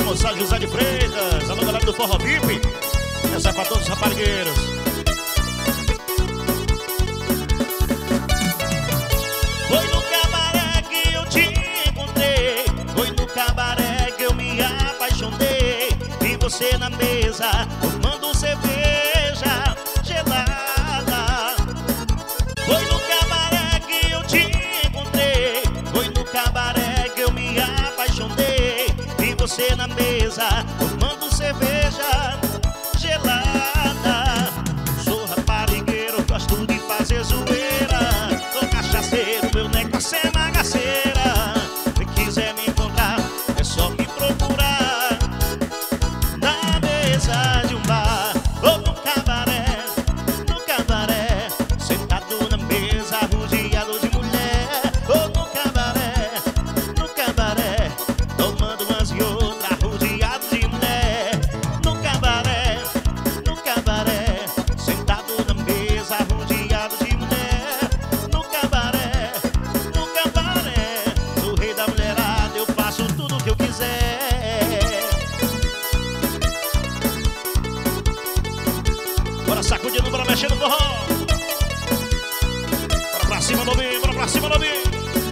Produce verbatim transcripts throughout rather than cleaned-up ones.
Alô, São José de Freitas. Alô, galera do Forró V I P. Essa é pra todos os raparigueiros. Foi no cabaré que eu te encontrei. Foi no cabaré que eu me apaixonei. Vi você na mesa, tomando cerveja gelada. Foi no cabaré que eu te encontrei. Foi no cabaré que eu me apaixonei. Vi você na mesa, tomando cerveja gelada. Sou raparigueiro, gosto de fazer zoeira. Sou cachaceiro, meu negócio é bagaceira. Se quiser me encontrar, é só me procurar na mesa de um bar ou no cabaré, no cabaré, sentado na mesa, rodeado de mulher. Ou no cabaré, no cabaré, tomando umas e outras, rodeado de mulher. No cabaré, no cabaré, sentado na mesa, rodeado de mulher. No cabaré, no cabaré, sou rei da mulherada, eu faço tudo o que eu quiser. Bora sacudindo, bora mexendo no forró. Bora pra cima, novinho, bora pra cima, novinho.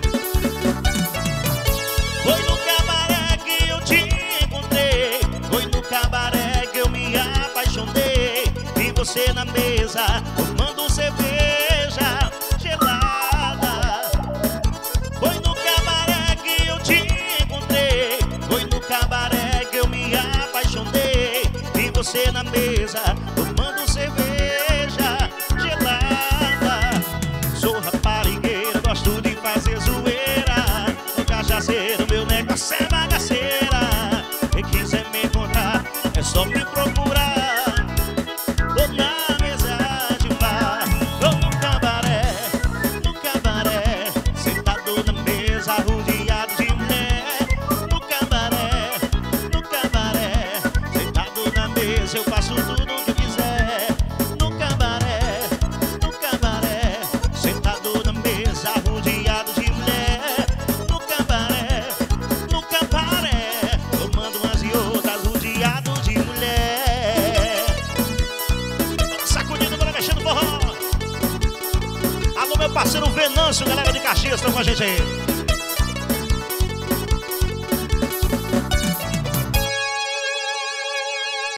Foi no cabaré que eu te encontrei. Foi no cabaré que eu me apaixonei. Vi você na mesa, tomando cerveja gelada. Foi no cabaré que eu te encontrei. Foi no cabaré que eu me apaixonei. Vi você na mesa, tomando cerveja gelada. Sou raparigueiro, gosto de fazer zoeira. Sou cachaceiro, meu negócio é bagaceira. Quem quiser me encontrar, é só me procurar. Tô na mesa de um bar, tô no cabaré, no cabaré, sentado na mesa, rodeado de mulher. No cabaré, no cabaré, sentado na mesa, eu faço tudo o que eu quiser. No cabaré, no cabaré, sentado na mesa, rodeado de mulher. No cabaré, no cabaré, tomando umas e outras, rodeado de mulher. Bora sacudindo, bora mexendo no forró. Alô, meu parceiro Venâncio, galera de Caxias, estão com a gente aí.